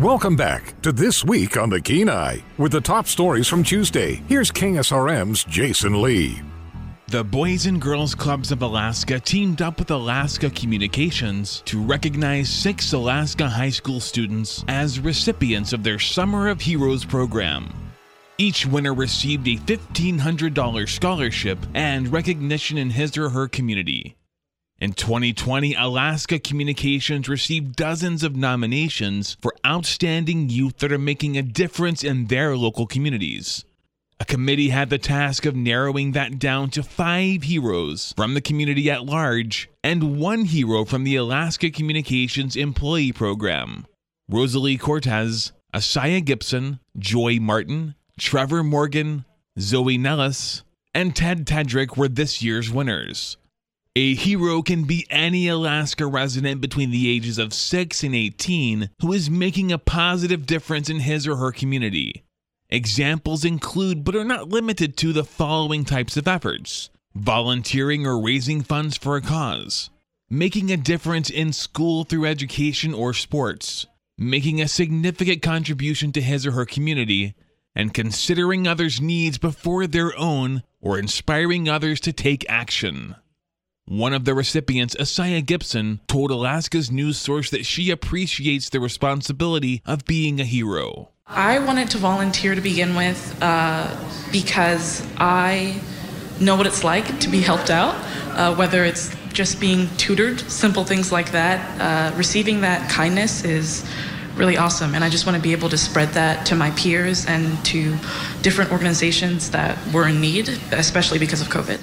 Welcome back to This Week on the Kenai with the top stories from Tuesday. Here's KSRM's Jason Lee. The Boys and Girls Clubs of Alaska teamed up with Alaska Communications to recognize 6 Alaska high school students as recipients of their Summer of Heroes program. Each winner received a $1,500 scholarship and recognition in his or her community. In 2020, Alaska Communications received dozens of nominations for outstanding youth that are making a difference in their local communities. A committee had the task of narrowing that down to 5 heroes from the community at large and 1 hero from the Alaska Communications Employee Program. Rosalie Cortez, Asaya Gibson, Joy Martin, Trevor Morgan, Zoe Nellis, and Ted Tedrick were this year's winners. A hero can be any Alaska resident between the ages of 6 and 18 who is making a positive difference in his or her community. Examples include, but are not limited to, the following types of efforts: volunteering or raising funds for a cause, making a difference in school through education or sports, making a significant contribution to his or her community, and considering others' needs before their own, or inspiring others to take action. One of the recipients, Asaya Gibson, told Alaska's news source that she appreciates the responsibility of being a hero. I wanted to volunteer to begin with because I know what it's like to be helped out, whether it's just being tutored, simple things like that. Receiving that kindness is really awesome, and I just want to be able to spread that to my peers and to different organizations that were in need, especially because of COVID.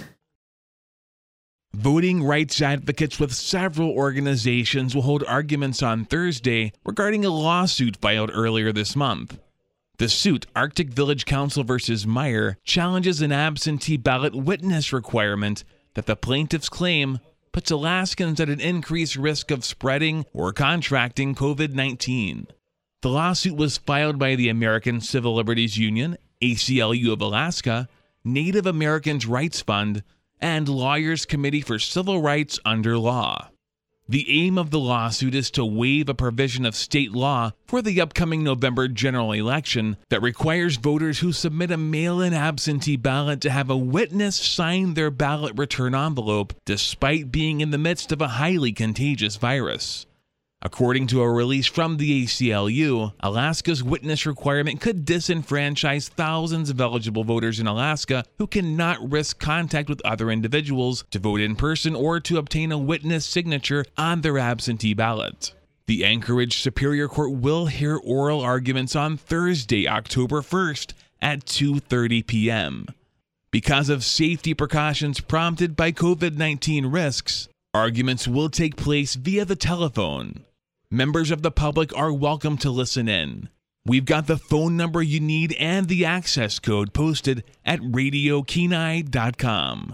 Voting rights advocates with several organizations will hold arguments on Thursday regarding a lawsuit filed earlier this month. The suit, Arctic Village Council versus Meyer, challenges an absentee ballot witness requirement that the plaintiffs claim puts Alaskans at an increased risk of spreading or contracting COVID-19. The lawsuit was filed by the American Civil Liberties Union, ACLU of Alaska, Native Americans Rights Fund, and Lawyers Committee for Civil Rights under law. The aim of the lawsuit is to waive a provision of state law for the upcoming November general election that requires voters who submit a mail-in absentee ballot to have a witness sign their ballot return envelope despite being in the midst of a highly contagious virus. According to a release from the ACLU, Alaska's witness requirement could disenfranchise thousands of eligible voters in Alaska who cannot risk contact with other individuals to vote in person or to obtain a witness signature on their absentee ballot. The Anchorage Superior Court will hear oral arguments on Thursday, October 1st at 2:30 p.m. Because of safety precautions prompted by COVID-19 risks, arguments will take place via the telephone. Members of the public are welcome to listen in. We've got the phone number you need and the access code posted at radiokenai.com.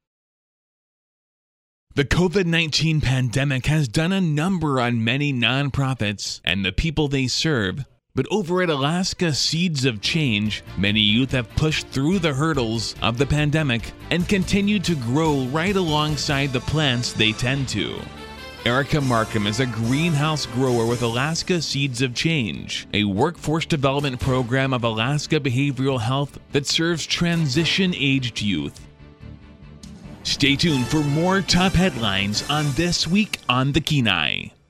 The COVID-19 pandemic has done a number on many nonprofits and the people they serve, but over at Alaska Seeds of Change, many youth have pushed through the hurdles of the pandemic and continued to grow right alongside the plants they tend to. Erica Markham is a greenhouse grower with Alaska Seeds of Change, a workforce development program of Alaska Behavioral Health that serves transition-aged youth. Stay tuned for more top headlines on This Week on the Kenai.